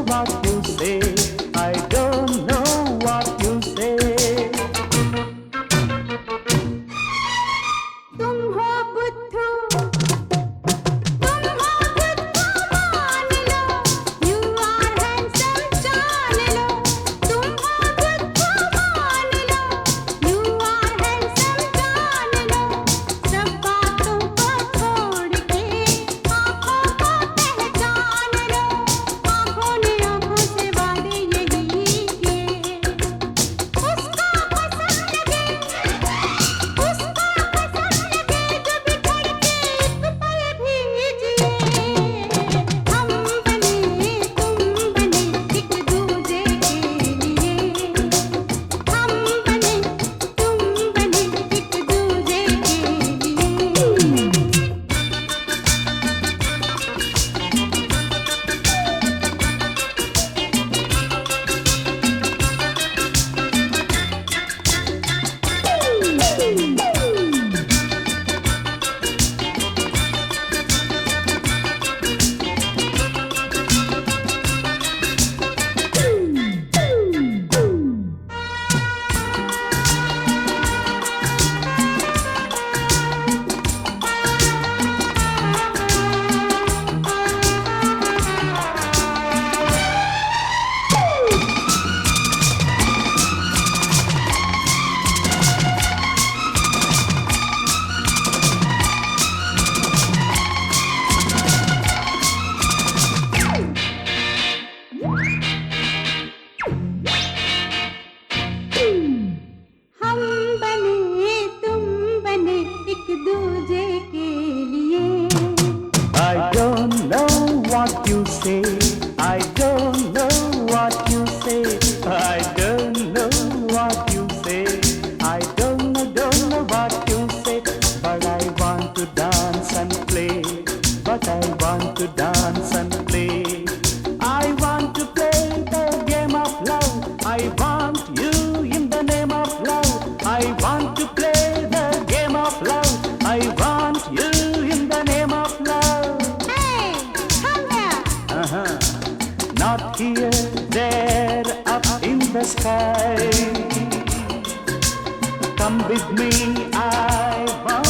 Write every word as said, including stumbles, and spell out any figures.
what you say. I don't know what you say. तुम हो बुद्धू, तुम हो बुद्धू मान लो, you are handsome जान लो। तुम हो बुद्धू मान लो, you are handsome जान लो। सब बातों को छोड़ के आँखों को पहचान लो। आँखों ने आँखों से वादे यही किए, उसको पसंद लगे, उसको पसंद लगे जो बिछड़ के एक पल भी जिए। हम बने तुम बने एक दूजे के लिए, हम बने तुम बने एक दूजे के लिए। हम बने तुम बने एक दूजे के लिए। I don't know what you say. I don't know what you say. I don't know what you say. I don't know, don't know what you say. But I want to dance and play. But I want to dance and play. I want to play the game of love. I want you in the name of love. I want to play the game of love. I want you in the name of love. Hey, come here. Uh-huh. Not here, there, up in the sky. Come with me, I want